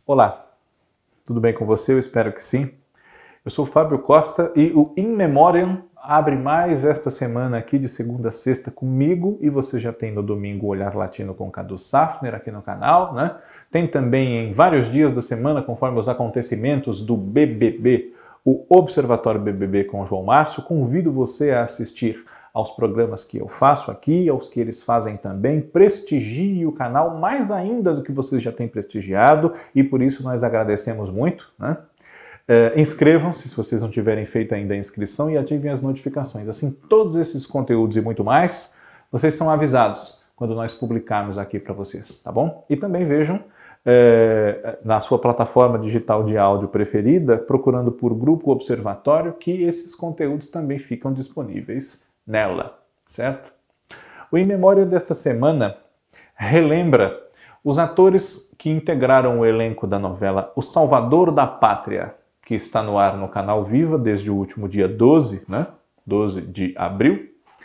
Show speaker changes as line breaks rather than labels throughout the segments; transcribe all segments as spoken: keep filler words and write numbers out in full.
Olá, tudo bem com você? Eu espero que sim. Eu sou o Fábio Costa e o In Memoriam abre mais esta semana aqui de segunda a sexta comigo, e você já tem no domingo o Olhar Latino com Cadu Safner aqui no canal, né? Tem também em vários dias da semana, conforme os acontecimentos do B B B, o Observatório B B B com João Márcio. Convido você a assistir aos programas que eu faço aqui, aos que eles fazem também. Prestigie o canal mais ainda do que vocês já têm prestigiado, e por isso nós agradecemos muito, né? Uh, inscrevam-se se vocês não tiverem feito ainda a inscrição e ativem as notificações. Assim, todos esses conteúdos e muito mais, vocês são avisados quando nós publicarmos aqui para vocês, tá bom? E também vejam uh, na sua plataforma digital de áudio preferida, procurando por Grupo Observatório, que esses conteúdos também ficam disponíveis nela, certo? O In Memória desta semana relembra os atores que integraram o elenco da novela O Salvador da Pátria, que está no ar no canal Viva desde o último dia doze, né? doze de abril,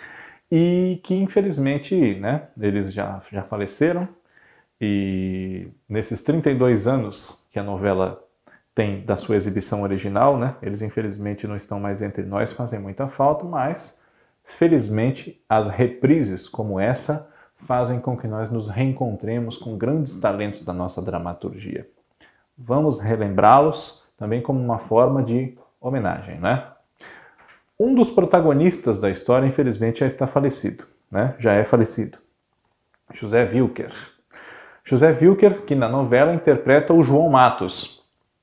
e que infelizmente, né, eles já, já faleceram, e nesses trinta e dois anos que a novela tem da sua exibição original, né, eles infelizmente não estão mais entre nós, fazem muita falta, mas felizmente as reprises como essa fazem com que nós nos reencontremos com grandes talentos da nossa dramaturgia. Vamos relembrá-los também como uma forma de homenagem, né? Um dos protagonistas da história, infelizmente, já está falecido, né? Já é falecido. José Wilker. José Wilker, que na novela interpreta o João Matos,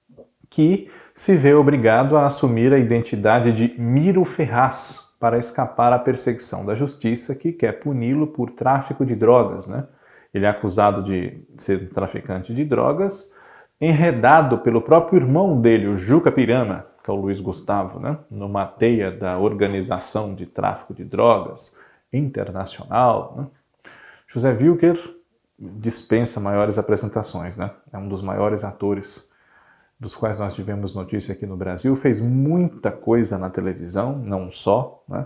que se vê obrigado a assumir a identidade de Miro Ferraz para escapar à perseguição da justiça, que quer puni-lo por tráfico de drogas, né? Ele é acusado de ser um traficante de drogas, enredado pelo próprio irmão dele, o Juca Pirama, que é o Luiz Gustavo, né? Numa teia da Organização de Tráfico de Drogas Internacional, né? José Wilker dispensa maiores apresentações, né? É um dos maiores atores dos quais nós tivemos notícia aqui no Brasil, fez muita coisa na televisão, não só, né?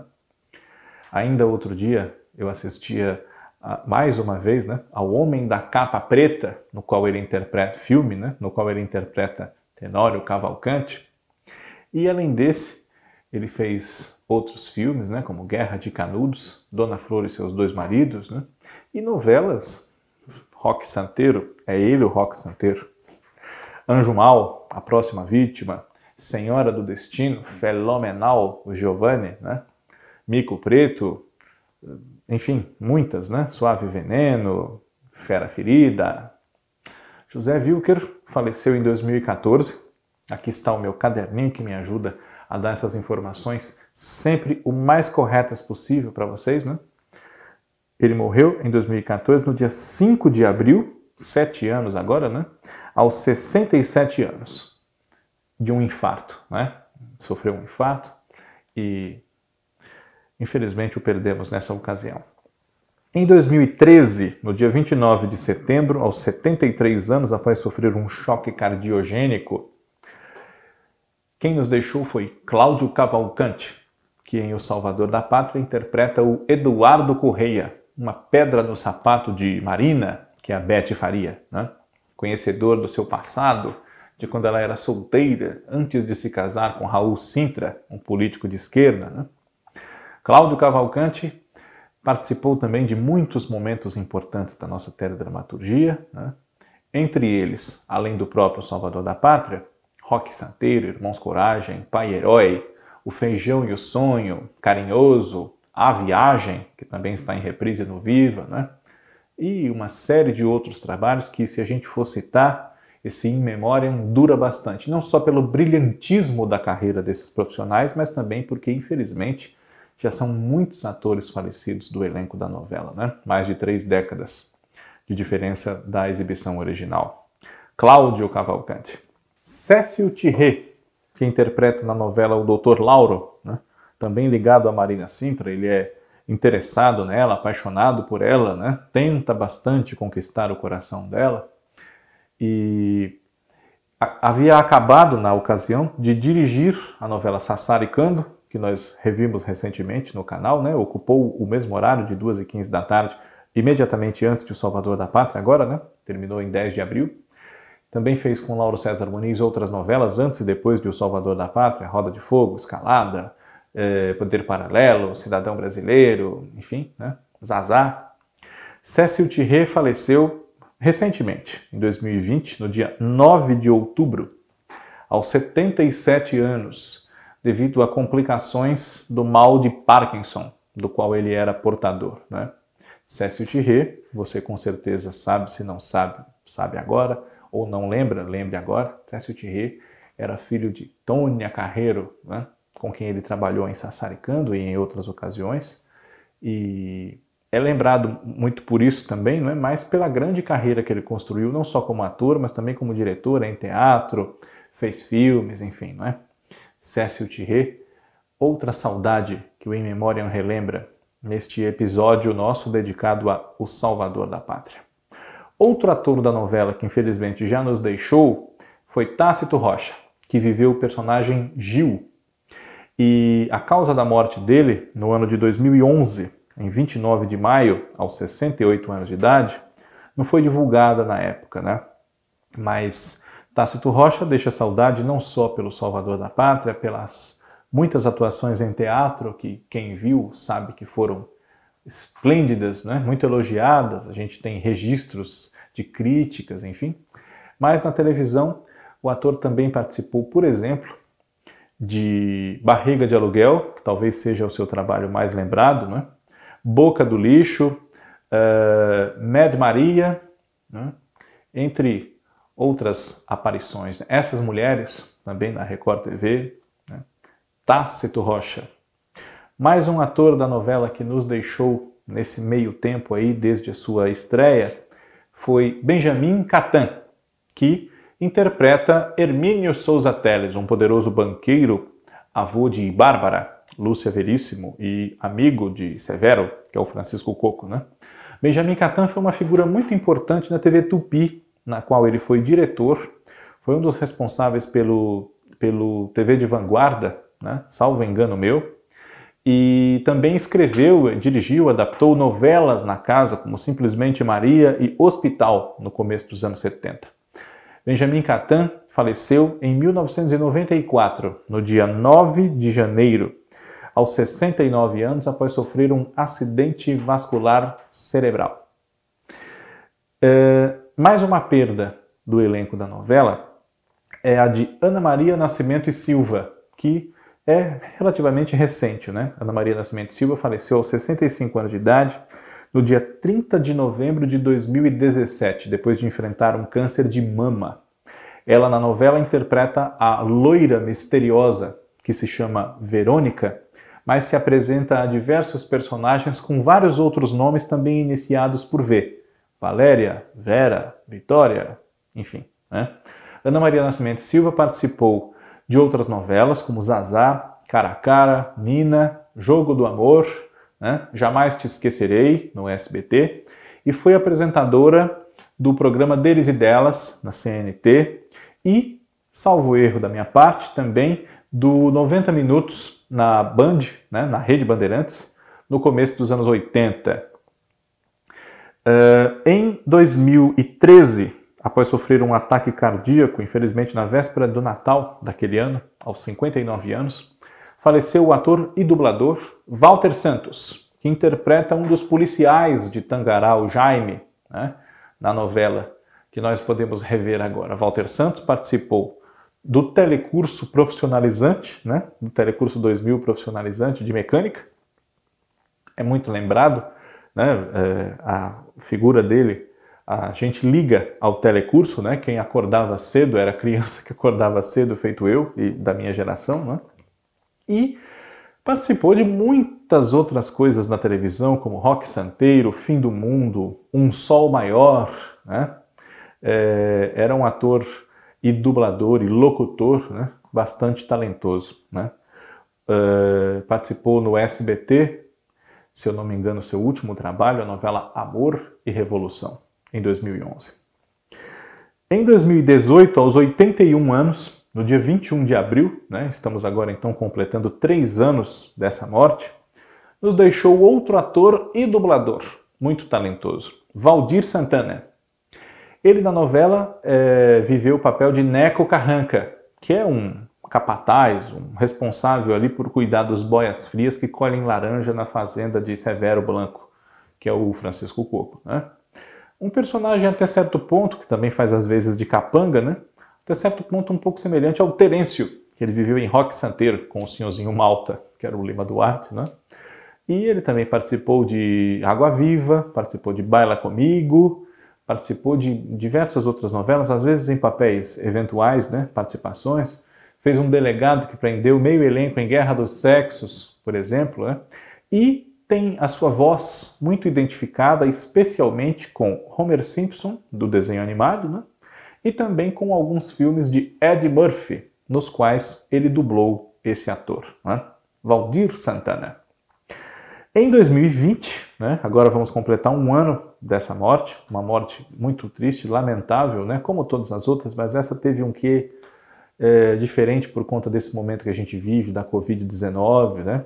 Ainda outro dia eu assistia mais uma vez, né, ao Homem da Capa Preta, no qual ele interpreta filme, né, no qual ele interpreta Tenório Cavalcante. E além desse, ele fez outros filmes, né, como Guerra de Canudos, Dona Flor e seus dois maridos, né, e novelas. Roque Santeiro, é ele o Roque Santeiro. Anjo Mal, A Próxima Vítima, Senhora do Destino, Fenomenal, o Giovanni, né, Mico Preto, enfim, muitas, né? Suave Veneno, Fera Ferida. José Wilker faleceu em dois mil e quatorze. Aqui está o meu caderninho que me ajuda a dar essas informações sempre o mais corretas possível para vocês, né? Ele morreu em dois mil e quatorze, no dia cinco de abril, sete anos agora, né? Aos sessenta e sete anos, de um infarto, né? Sofreu um infarto e infelizmente o perdemos nessa ocasião. Em dois mil e treze, no dia vinte e nove de setembro, aos setenta e três anos, após sofrer um choque cardiogênico, quem nos deixou foi Cláudio Cavalcante, que em O Salvador da Pátria interpreta o Eduardo Correia, uma pedra no sapato de Marina, que é a Bete Faria, né? Conhecedor do seu passado, de quando ela era solteira, antes de se casar com Raul Sintra, um político de esquerda, né? Cláudio Cavalcante participou também de muitos momentos importantes da nossa teledramaturgia, né? Entre eles, além do próprio Salvador da Pátria, Roque Santeiro, Irmãos Coragem, Pai Herói, O Feijão e o Sonho, Carinhoso, A Viagem, que também está em reprise no Viva, né? E uma série de outros trabalhos que, se a gente for citar, esse In Memoriam dura bastante, não só pelo brilhantismo da carreira desses profissionais, mas também porque, infelizmente, já são muitos atores falecidos do elenco da novela, né? Mais de três décadas de diferença da exibição original. Cláudio Cavalcante. Cécio Thierry, que interpreta na novela o doutor Lauro, né? Também ligado a Marina Sintra, ele é interessado nela, apaixonado por ela, né? Tenta bastante conquistar o coração dela, e havia acabado, na ocasião, de dirigir a novela Sassaricando, que nós revimos recentemente no canal, né? Ocupou o mesmo horário de duas e quinze da tarde, imediatamente antes de O Salvador da Pátria, agora, né? Terminou em dez de abril. Também fez com Lauro César Muniz outras novelas antes e depois de O Salvador da Pátria, Roda de Fogo, Escalada, eh, Poder Paralelo, Cidadão Brasileiro, enfim, né? Zazá. Cécile Thierry faleceu recentemente, em dois mil e vinte, no dia nove de outubro, aos setenta e sete anos, devido a complicações do mal de Parkinson, do qual ele era portador, né? Cécile Thierry, você com certeza sabe, se não sabe, sabe agora, ou não lembra, lembre agora. Cécile Thierry era filho de Tônia Carreiro, né? Com quem ele trabalhou em Sassaricando e em outras ocasiões, e é lembrado muito por isso também, não é? Mas pela grande carreira que ele construiu, não só como ator, mas também como diretor em teatro, fez filmes, enfim, não é? Cécile Thierry, outra saudade que o In Memoriam relembra neste episódio nosso dedicado a O Salvador da Pátria. Outro ator da novela que infelizmente já nos deixou foi Tácito Rocha, que viveu o personagem Gil. E a causa da morte dele, no ano de dois mil e onze, em vinte e nove de maio, aos sessenta e oito anos de idade, não foi divulgada na época, né? Mas Tácito Rocha deixa saudade não só pelo Salvador da Pátria, pelas muitas atuações em teatro, que quem viu sabe que foram esplêndidas, né? Muito elogiadas, a gente tem registros de críticas, enfim. Mas na televisão, o ator também participou, por exemplo, de Barriga de Aluguel, que talvez seja o seu trabalho mais lembrado, né? Boca do Lixo, uh, Mad Maria, né? Entre outras aparições. Essas mulheres, também na Record T V, né? Tácito Rocha. Mais um ator da novela que nos deixou nesse meio tempo aí, desde a sua estreia, foi Benjamin Catan, que interpreta Hermínio Souza Teles, um poderoso banqueiro, avô de Bárbara, Lúcia Veríssimo, e amigo de Severo, que é o Francisco Coco, né? Benjamin Catan foi uma figura muito importante na T V Tupi, na qual ele foi diretor, foi um dos responsáveis pelo, pelo T V de Vanguarda, né? Salvo engano meu, e também escreveu, dirigiu, adaptou novelas na casa, como Simplesmente Maria e Hospital, no começo dos anos setenta. Benjamin Catan faleceu em mil novecentos e noventa e quatro, no dia nove de janeiro, aos sessenta e nove anos, após sofrer um acidente vascular cerebral. É, mais uma perda do elenco da novela é a de Ana Maria Nascimento e Silva, que é relativamente recente, né? Ana Maria Nascimento e Silva faleceu aos sessenta e cinco anos de idade, no dia trinta de novembro de dois mil e dezessete, depois de enfrentar um câncer de mama. Ela, na novela, interpreta a loira misteriosa, que se chama Verônica, mas se apresenta a diversos personagens com vários outros nomes também iniciados por V. Valéria, Vera, Vitória, enfim, né? Ana Maria Nascimento Silva participou de outras novelas, como Zazá, Cara a Cara, Nina, Jogo do Amor, né? Jamais Te Esquecerei, no S B T, e foi apresentadora do programa Deles e Delas, na C N T, e, salvo erro da minha parte, também do noventa minutos na Band, né? Na Rede Bandeirantes, no começo dos anos oitenta. Uh, em dois mil e treze, após sofrer um ataque cardíaco, infelizmente na véspera do Natal daquele ano, aos cinquenta e nove anos, faleceu o ator e dublador Walter Santos, que interpreta um dos policiais de Tangará, o Jaime, né, na novela que nós podemos rever agora. Walter Santos participou do telecurso profissionalizante, né, do telecurso dois mil profissionalizante de mecânica. É muito lembrado, né, é, a figura dele, a gente liga ao telecurso, né, quem acordava cedo era criança que acordava cedo, feito eu e da minha geração, né, e participou de muitas outras coisas na televisão, como Rock Santeiro, Fim do Mundo, Um Sol Maior, né, é, era um ator e dublador e locutor, né, bastante talentoso, né, é, participou no S B T, se eu não me engano, seu último trabalho, a novela Amor e Revolução, em dois mil e onze. Em dois mil e dezoito, aos oitenta e um anos, no dia vinte e um de abril, né, estamos agora então completando três anos dessa morte, nos deixou outro ator e dublador, muito talentoso, Valdir Santana. Ele na novela é, viveu o papel de Neco Carranca, que é um capataz, um responsável ali por cuidar dos boias frias que colhem laranja na fazenda de Severo Blanco, que é o Francisco Coco, né? Um personagem até certo ponto, que também faz às vezes de capanga, né? Até certo ponto um pouco semelhante ao Terêncio, que ele viveu em Roque Santeiro com o senhorzinho Malta, que era o Lima Duarte, né? E ele também participou de Água Viva, participou de Baila Comigo, participou de diversas outras novelas, às vezes em papéis eventuais, né? Participações. Fez um delegado que prendeu meio elenco em Guerra dos Sexos, por exemplo, né? E tem a sua voz muito identificada, especialmente com Homer Simpson, do desenho animado, né? E também com alguns filmes de Eddie Murphy, nos quais ele dublou esse ator, né? Valdir Santana. Em dois mil e vinte, né, agora vamos completar um ano dessa morte, uma morte muito triste, lamentável, né, como todas as outras, mas essa teve um quê é, diferente por conta desse momento que a gente vive, da covid dezenove, né?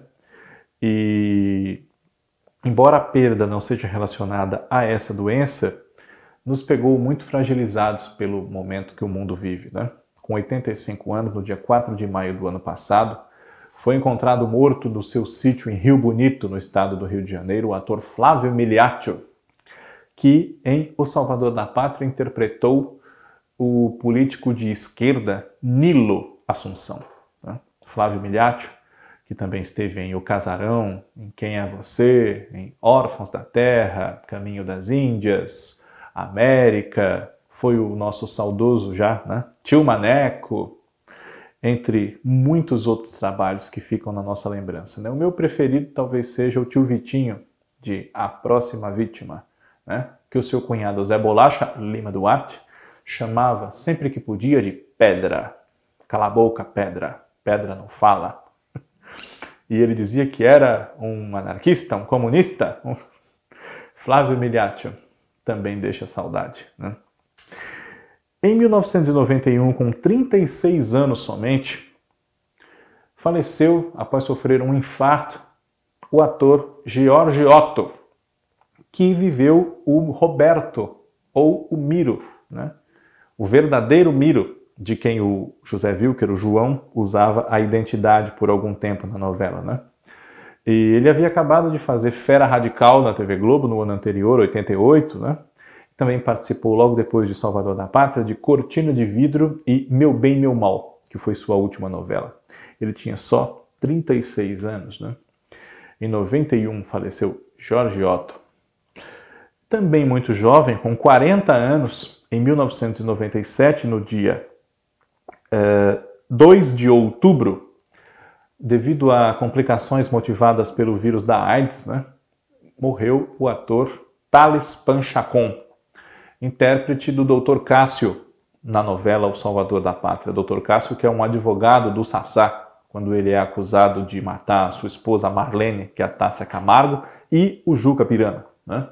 E embora a perda não seja relacionada a essa doença, nos pegou muito fragilizados pelo momento que o mundo vive, né? Com oitenta e cinco anos, no dia quatro de maio do ano passado, foi encontrado morto no seu sítio em Rio Bonito, no estado do Rio de Janeiro, o ator Flávio Miliaccio, que em O Salvador da Pátria interpretou o político de esquerda Nilo Assunção. Né? Flávio Miliaccio, que também esteve em O Casarão, em Quem é Você, em Órfãos da Terra, Caminho das Índias, América, foi o nosso saudoso já, né? Tio Maneco, entre muitos outros trabalhos que ficam na nossa lembrança, né? O meu preferido talvez seja o Tio Vitinho, de A Próxima Vítima, né? Que o seu cunhado Zé Bolacha, Lima Duarte, chamava sempre que podia de Pedra. Cala a boca, Pedra. Pedra não fala. E ele dizia que era um anarquista, um comunista. Um... Flávio Miliaccio também deixa saudade, né? Em mil novecentos e noventa e um, com trinta e seis anos somente, faleceu, após sofrer um infarto, o ator Giorgi Otto, que viveu o Roberto, ou o Miro, né? O verdadeiro Miro, de quem o José Wilker, o João, usava a identidade por algum tempo na novela, né? E ele havia acabado de fazer Fera Radical na T V Globo no ano anterior, oitenta e oito, né? Também participou logo depois de Salvador da Pátria de Cortina de Vidro e Meu Bem, Meu Mal, que foi sua última novela. Ele tinha só trinta e seis anos, né? Em noventa e um faleceu Giorgi Otto. Também muito jovem, com quarenta anos, em mil novecentos e noventa e sete, no dia eh, dois de outubro, devido a complicações motivadas pelo vírus da AIDS, né, morreu o ator Thales Panchacon, intérprete do doutor Cássio na novela O Salvador da Pátria. doutor Cássio, que é um advogado do Sassá, quando ele é acusado de matar a sua esposa Marlene, que é a Tássia Camargo, e o Juca Pirana, né?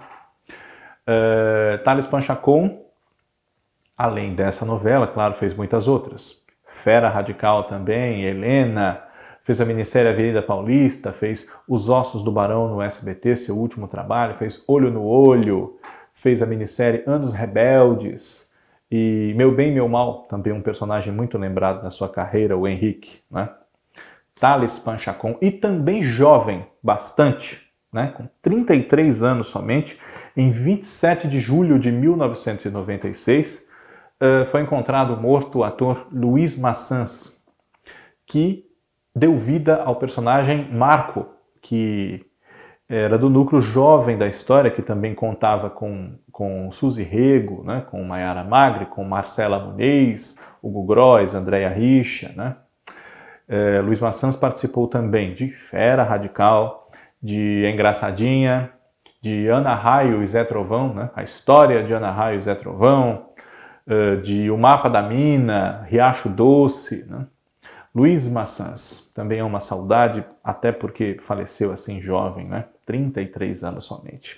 Uh, Thales Panchacon, além dessa novela, claro, fez muitas outras. Fera Radical também, Helena, fez a minissérie Avenida Paulista, fez Os Ossos do Barão no S B T, seu último trabalho, fez Olho no Olho, fez a minissérie Anos Rebeldes e Meu Bem, Meu Mal, também um personagem muito lembrado na sua carreira, o Henrique, né? Thales Panchacon, e também jovem, bastante, né? Com trinta e três anos somente, em vinte e sete de julho de mil novecentos e noventa e seis, uh, foi encontrado morto o ator Luiz Maçãs, que deu vida ao personagem Marco, que era do núcleo jovem da história, que também contava com, com Suzy Rego, né, com Maiara Magri, com Marcela Muniz, Hugo Gross, Andréa Richa, né? É, Luiz Maçãs participou também de Fera Radical, de Engraçadinha, de Ana Raio e Zé Trovão, né? A História de Ana Raio e Zé Trovão, de O Mapa da Mina, Riacho Doce, né? Luiz Maçãs, também é uma saudade, até porque faleceu assim jovem, né? trinta e três anos somente.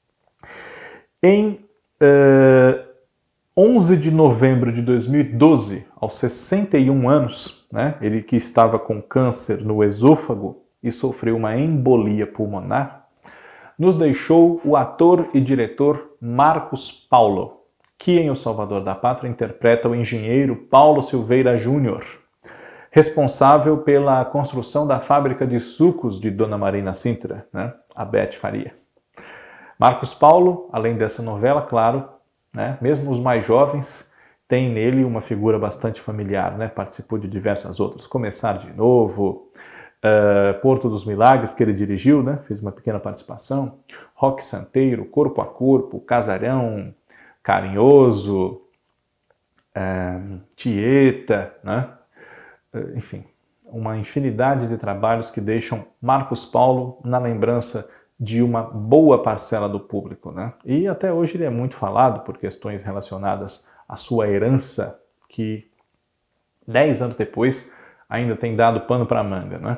Em uh, onze de novembro de dois mil e doze, aos sessenta e um anos, né? Ele que estava com câncer no esôfago e sofreu uma embolia pulmonar, nos deixou o ator e diretor Marcos Paulo, que em O Salvador da Pátria interpreta o engenheiro Paulo Silveira Júnior, responsável pela construção da fábrica de sucos de Dona Marina Sintra, né? A Beth Faria. Marcos Paulo, além dessa novela, claro, né? Mesmo os mais jovens, tem nele uma figura bastante familiar, né? Participou de diversas outras, Começar de Novo, uh, Porto dos Milagres, que ele dirigiu, né? Fez uma pequena participação, Roque Santeiro, Corpo a Corpo, Casarão, Carinhoso, uh, Tieta, né? Uh, enfim, uma infinidade de trabalhos que deixam Marcos Paulo na lembrança de uma boa parcela do público, né? E até hoje ele é muito falado por questões relacionadas à sua herança, que dez anos depois ainda tem dado pano para manga, né?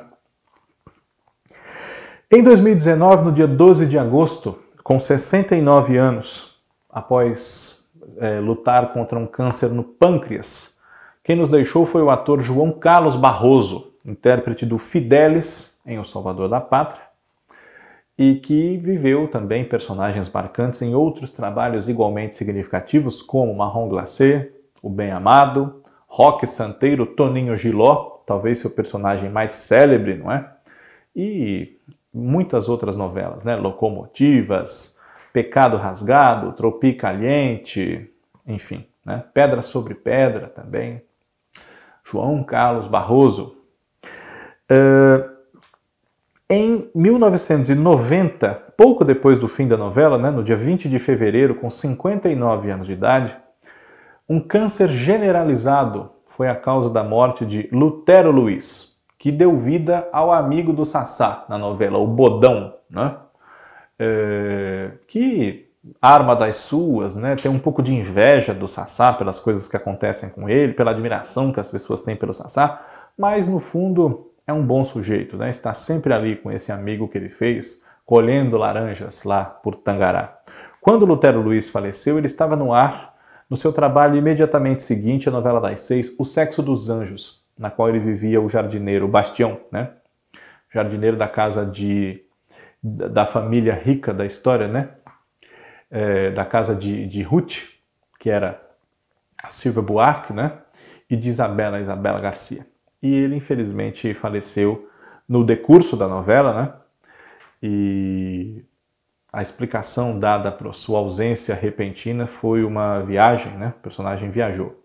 Em dois mil e dezenove, no dia doze de agosto, com sessenta e nove anos, após é, lutar contra um câncer no pâncreas, quem nos deixou foi o ator João Carlos Barroso, intérprete do Fidelis em O Salvador da Pátria, e que viveu também personagens marcantes em outros trabalhos igualmente significativos, como Marrom Glacé, O Bem Amado, Roque Santeiro, Toninho Giló, talvez seu personagem mais célebre, não é? E muitas outras novelas, né? Locomotivas, Pecado Rasgado, Tropicaliente, enfim, né? Pedra sobre Pedra também. João Carlos Barroso. Uh, Em mil novecentos e noventa, pouco depois do fim da novela, né, no dia vinte de fevereiro, com cinquenta e nove anos de idade, um câncer generalizado foi a causa da morte de Lutero Luiz, que deu vida ao amigo do Sassá na novela, o Bodão, né, é, que arma das suas, né, tem um pouco de inveja do Sassá pelas coisas que acontecem com ele, pela admiração que as pessoas têm pelo Sassá, mas no fundo é um bom sujeito, né? Está sempre ali com esse amigo que ele fez, colhendo laranjas lá por Tangará. Quando Lutero Luiz faleceu, ele estava no ar no seu trabalho imediatamente seguinte à novela das seis, O Sexo dos Anjos, na qual ele vivia o jardineiro Bastião, né? Jardineiro da casa de, da família rica da história, né? É, da casa de, de Ruth, que era a Silvia Buarque, né? E de Isabela, Isabela Garcia. E ele, infelizmente, faleceu no decurso da novela, né? E a explicação dada para sua ausência repentina foi uma viagem, né? O personagem viajou.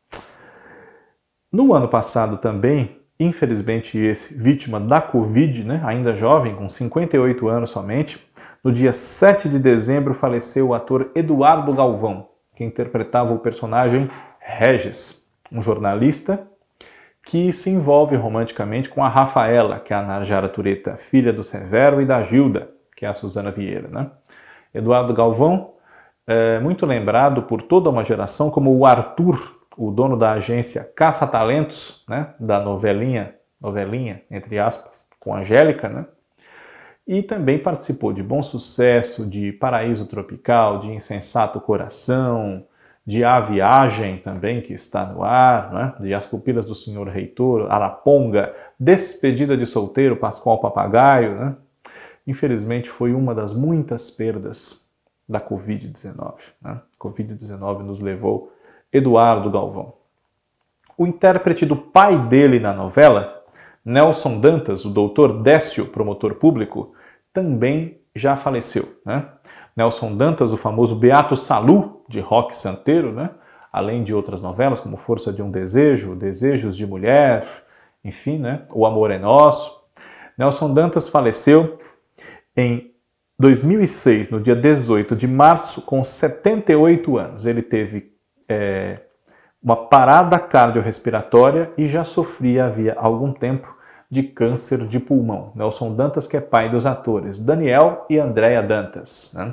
No ano passado também, infelizmente, esse vítima da Covid, né? Ainda jovem, com cinquenta e oito anos somente, no dia sete de dezembro faleceu o ator Eduardo Galvão, que interpretava o personagem Regis, um jornalista que se envolve romanticamente com a Rafaela, que é a Narjara Tureta, filha do Severo, e da Gilda, que é a Suzana Vieira, né? Eduardo Galvão é muito lembrado por toda uma geração como o Arthur, o dono da agência Caça Talentos, né? Da novelinha, novelinha, entre aspas, com Angélica, né? E também participou de Bom Sucesso, de Paraíso Tropical, de Insensato Coração, de A Viagem também, que está no ar, né? De As Pupilas do Senhor Reitor, Araponga, Despedida de Solteiro, Pascoal Papagaio, né? Infelizmente foi uma das muitas perdas da covid dezenove. Né? covid dezenove nos levou Eduardo Galvão. O intérprete do pai dele na novela, Nelson Dantas, o doutor Décio, promotor público, também já faleceu, né? Nelson Dantas, o famoso Beato Salu, de Roque Santeiro, né? Além de outras novelas, como Força de um Desejo, Desejos de Mulher, enfim, né? O Amor é Nosso. Nelson Dantas faleceu em dois mil e seis, no dia dezoito de março, com setenta e oito anos. Ele teve é, uma parada cardiorrespiratória e já sofria havia algum tempo de câncer de pulmão. Nelson Dantas, que é pai dos atores Daniel e Andréa Dantas, né?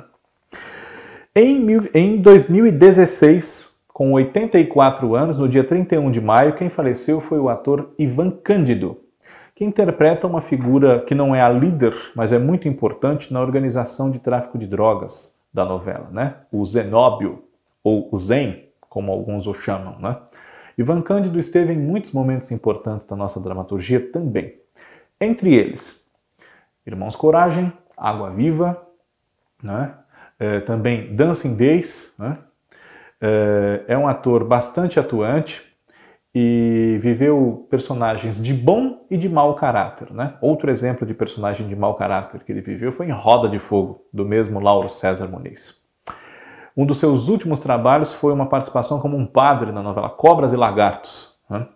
Em, mil, em dois mil e dezesseis, com oitenta e quatro anos, no dia trinta e um de maio, quem faleceu foi o ator Ivan Cândido, que interpreta uma figura que não é a líder, mas é muito importante na organização de tráfico de drogas da novela, né? O Zenóbio, ou o Zen, como alguns o chamam, né? Ivan Cândido esteve em muitos momentos importantes da nossa dramaturgia também. Entre eles, Irmãos Coragem, Água Viva, né? É, também Dancing Days, né? é um ator bastante atuante e viveu personagens de bom e de mau caráter, né? Outro exemplo de personagem de mau caráter que ele viveu foi em Roda de Fogo, do mesmo Lauro César Muniz. Um dos seus últimos trabalhos foi uma participação como um padre na novela Cobras e Lagartos, né?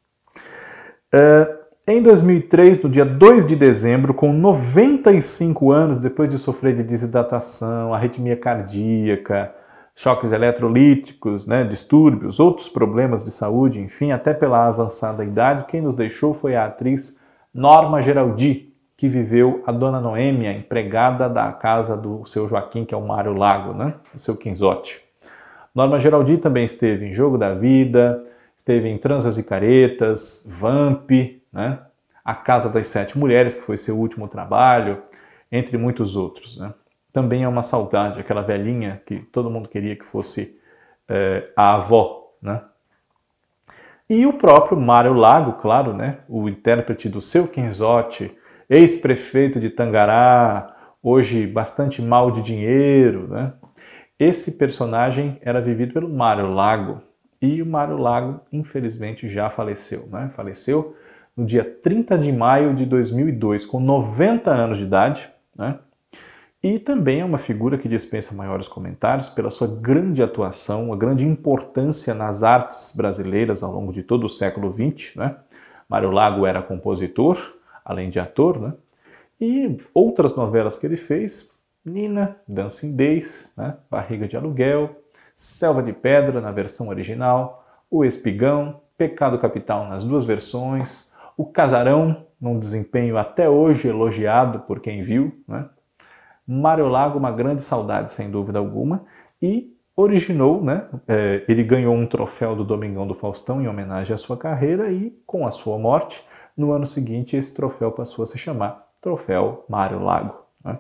É, em dois mil e três, no dia dois de dezembro, com noventa e cinco anos, depois de sofrer de desidratação, arritmia cardíaca, choques eletrolíticos, né, distúrbios, outros problemas de saúde, enfim, até pela avançada idade, quem nos deixou foi a atriz Norma Geraldi, que viveu a Dona Noêmia, empregada da casa do seu Joaquim, que é o Mário Lago, né, o seu Quinzote. Norma Geraldi também esteve em Jogo da Vida, esteve em Transas e Caretas, Vamp, né, A Casa das Sete Mulheres, que foi seu último trabalho, entre muitos outros, né. Também é uma saudade, aquela velhinha que todo mundo queria que fosse é, a avó, né? E o próprio Mário Lago, claro, né? O intérprete do seu Quinzote, ex-prefeito de Tangará, hoje bastante mal de dinheiro, né? Esse personagem era vivido pelo Mário Lago. E o Mário Lago, infelizmente, já faleceu, né? Faleceu no dia trinta de maio de dois mil e dois, com noventa anos de idade, né? E também é uma figura que dispensa maiores comentários pela sua grande atuação, a grande importância nas artes brasileiras ao longo de todo o século vinte, né? Mário Lago era compositor, além de ator, né? E outras novelas que ele fez, Nina, Dancing Days, né? Barriga de Aluguel, Selva de Pedra na versão original, O Espigão, Pecado Capital nas duas versões, O Casarão, num desempenho até hoje elogiado por quem viu, né? Mário Lago, uma grande saudade, sem dúvida alguma, e originou, né, é, ele ganhou um troféu do Domingão do Faustão em homenagem à sua carreira e, com a sua morte, no ano seguinte esse troféu passou a se chamar Troféu Mário Lago, né?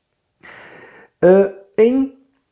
É, em,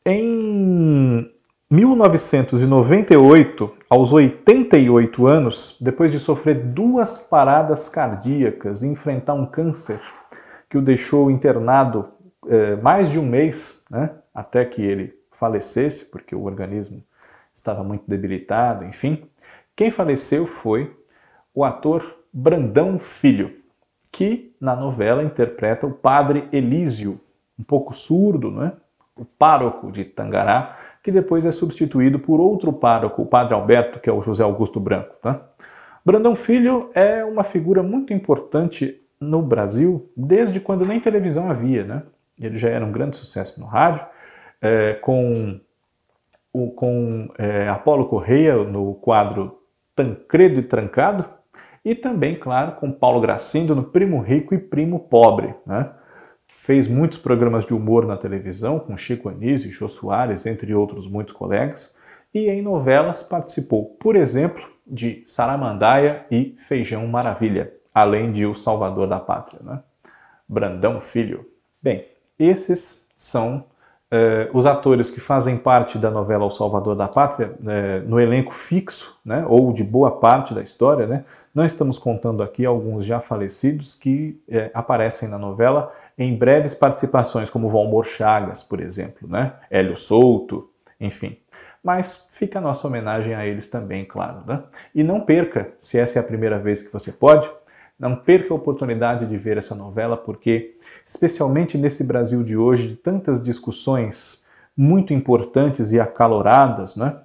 em mil novecentos e noventa e oito, aos oitenta e oito anos, depois de sofrer duas paradas cardíacas e enfrentar um câncer que o deixou internado É, mais de um mês, né, até que ele falecesse, porque o organismo estava muito debilitado, enfim. Quem faleceu foi o ator Brandão Filho, que na novela interpreta o padre Elísio, um pouco surdo, né, o pároco de Tangará, que depois é substituído por outro pároco, o padre Alberto, que é o José Augusto Branco, né? Brandão Filho é uma figura muito importante no Brasil desde quando nem televisão havia, né? Ele já era um grande sucesso no rádio, é, com, o, com é, Apolo Correia no quadro Tancredo e Trancado, e também, claro, com Paulo Gracindo no Primo Rico e Primo Pobre, né? Fez muitos programas de humor na televisão, com Chico Anísio e Jô Soares, entre outros muitos colegas, e em novelas participou, por exemplo, de Saramandaia e Feijão Maravilha, além de O Salvador da Pátria, né? Brandão Filho. Bem, esses são eh, os atores que fazem parte da novela O Salvador da Pátria, eh, no elenco fixo, né, ou de boa parte da história, né? Não estamos contando aqui alguns já falecidos que eh, aparecem na novela em breves participações, como Valmor Chagas, por exemplo, né? Hélio Souto, enfim. Mas fica a nossa homenagem a eles também, claro, né? E não perca, se essa é a primeira vez que você pode, não perca a oportunidade de ver essa novela, porque, especialmente nesse Brasil de hoje, de tantas discussões muito importantes e acaloradas, né?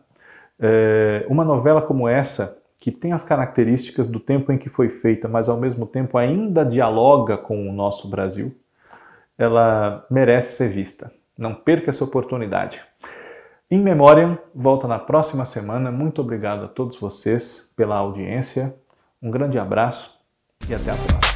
É, uma novela como essa, que tem as características do tempo em que foi feita, mas ao mesmo tempo ainda dialoga com o nosso Brasil, ela merece ser vista. Não perca essa oportunidade. In Memoriam volta na próxima semana. Muito obrigado a todos vocês pela audiência. Um grande abraço. E até a próxima.